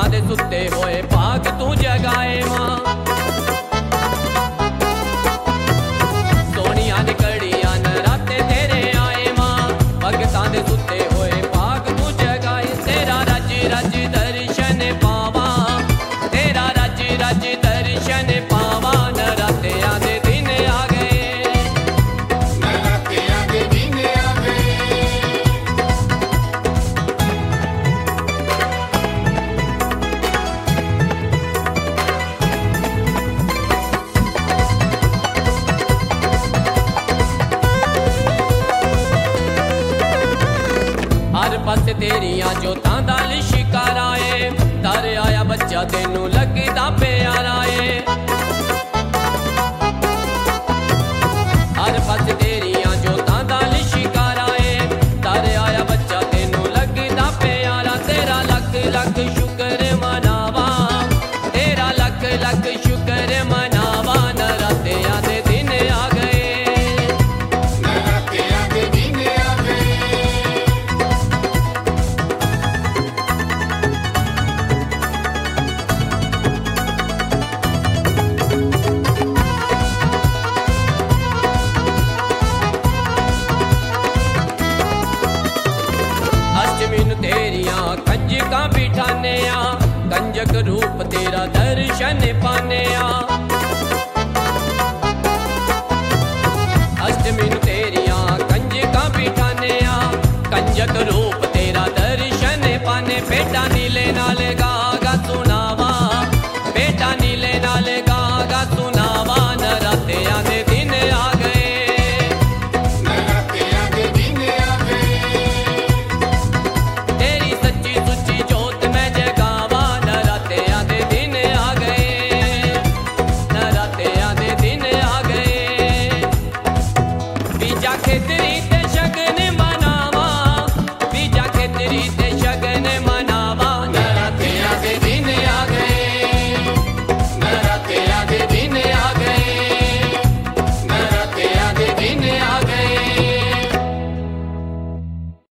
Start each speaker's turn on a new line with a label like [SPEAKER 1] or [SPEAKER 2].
[SPEAKER 1] भगतां दे सुते होए भाग तू जगाए मां। सोनिया दी कड़ियां नराते तेरे आए मां, भगतां दे सुते होए भाग तू जगाए। तेरा रज रज दर्शन पावा, तेरा रज रज दर्शन पावा, नरातियां दे दिन आ गए,
[SPEAKER 2] नरातियां दे दिन आ गए।
[SPEAKER 1] हर पासे तेरियां जोतां दा लिशकारा ए, दर आया बच्चा तेनू लगदा प्यारा ए। हर पासे तेरियां जोतां दा लिशकारा ए, दर आया बच्चा तेनू लगदा प्यारा। तेरा लख लख शुक्र मनावा, तेरा लख लख शुक्र मनावा, नरातियां दे दिन आ गए,
[SPEAKER 2] नरातियां दे दिन आ गए।
[SPEAKER 1] अष्टमी नूं तेरियां कंजकां बिठाने आ, कंजक रूप तेरा दर्शन पाने आ। अष्टमी नूं तेरियां कंजकां बिठाने आ, कंजक रूप तेरा दर्शन पाने। भेटां नीले नाल गा